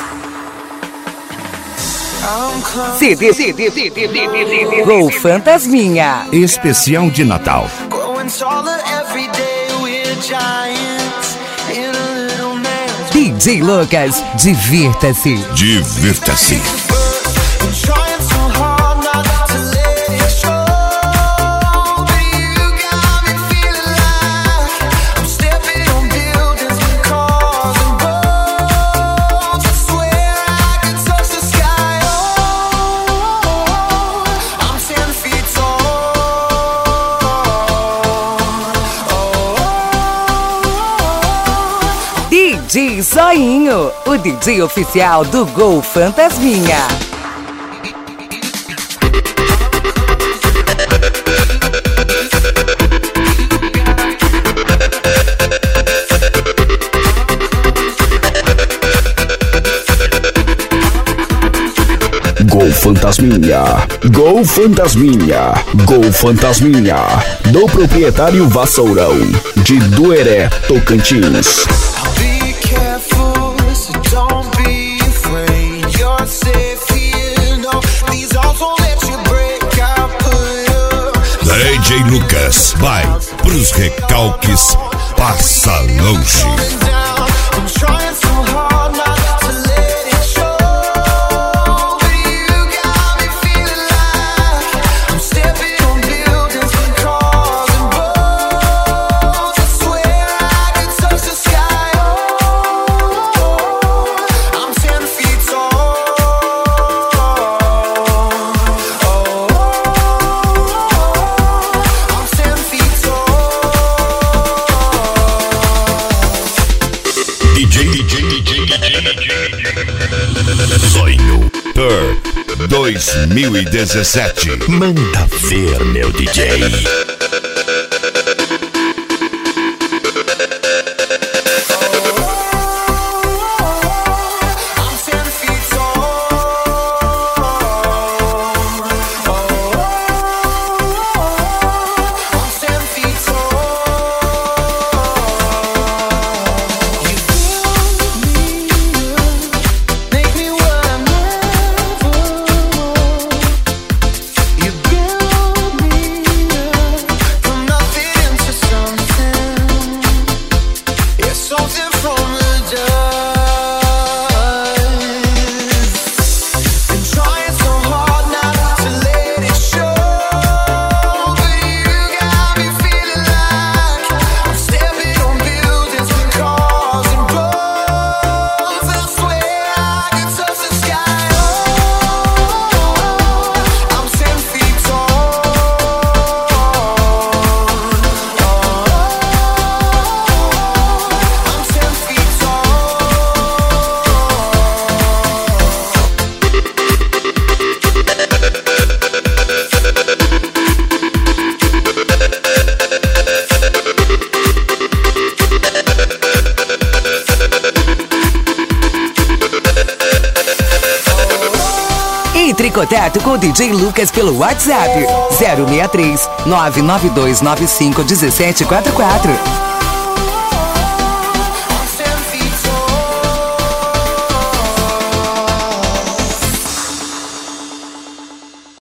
CD Gol Fantasminha. Especial de Natal. DJ Lucas, divirta-se. Divirta-se. DJ Zoinho, o DJ oficial do Gol Fantasminha. Gol Fantasminha, Gol Fantasminha, Gol Fantasminha, do proprietário Vassourão, de Dueré, Tocantins. DJ Lucas vai pros recalques, passa longe. Zoinho Tour 2017. Manda ver, meu DJ. Entre em contato com o DJ Lucas pelo WhatsApp 063 99295 1744.